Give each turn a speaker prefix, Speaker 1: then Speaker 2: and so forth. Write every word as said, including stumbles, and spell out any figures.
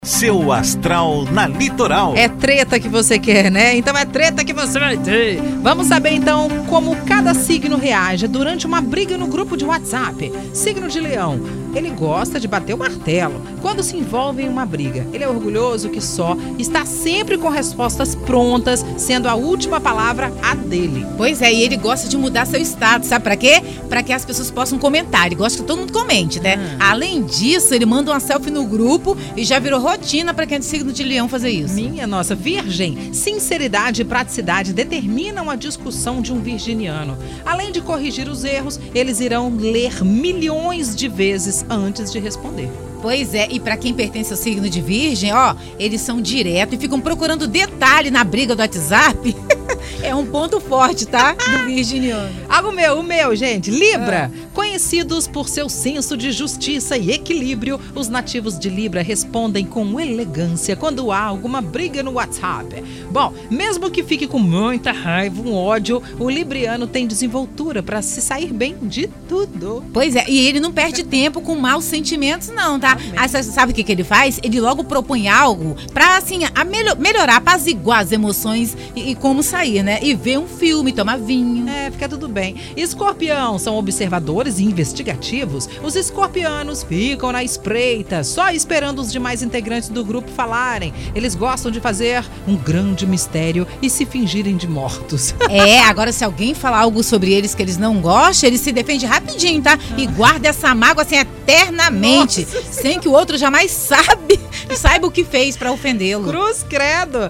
Speaker 1: Seu astral na Litoral.
Speaker 2: É treta que você quer, né? Então é treta que você vai ter. Vamos saber então como cada signo reage durante uma briga no grupo de WhatsApp. Signo de Leão, ele gosta de bater o martelo quando se envolve em uma briga. Ele é orgulhoso que só, está sempre com respostas prontas, sendo a última palavra a dele.
Speaker 3: Pois é, e ele gosta de mudar seu status, sabe pra quê? Pra que as pessoas possam comentar. Ele gosta que todo mundo comente, né?
Speaker 2: Ah.
Speaker 3: Além disso, ele manda uma selfie no grupo e já virou rotina pra quem é do signo de Leão fazer isso.
Speaker 2: Minha nossa, Virgem, sinceridade e praticidade determinam a discussão de um virginiano. Além de corrigir os erros, eles irão ler milhões de vezes antes de responder.
Speaker 3: Pois é, e pra quem pertence ao signo de Virgem, ó, eles são diretos e ficam procurando detalhe na briga do WhatsApp. É um ponto forte, tá? Do virginiano.
Speaker 2: Ah, o meu, o meu, gente. Libra. Ah. Conhecidos por seu senso de justiça e equilíbrio, os nativos de Libra respondem com elegância quando há alguma briga no WhatsApp. Bom, mesmo que fique com muita raiva, um ódio, o libriano tem desenvoltura para se sair bem de tudo.
Speaker 3: Pois é, e ele não perde tempo com maus sentimentos, não, tá? Aí você sabe o que, que ele faz? Ele logo propõe algo pra, assim, a melhor, melhorar, apaziguar as emoções e, e como sair, né? E ver um filme, tomar vinho.
Speaker 2: É, fica tudo bem. Escorpião são observadores e investigativos. Os escorpianos ficam na espreita, só esperando os demais integrantes do grupo falarem. Eles gostam de fazer um grande mistério e se fingirem de mortos.
Speaker 3: É, agora se alguém falar algo sobre eles que eles não gostam, eles se defendem rapidinho, tá? E guarda essa mágoa assim eternamente, nossa, sem que o outro jamais sabe, saiba o que fez pra ofendê-lo.
Speaker 2: Cruz credo.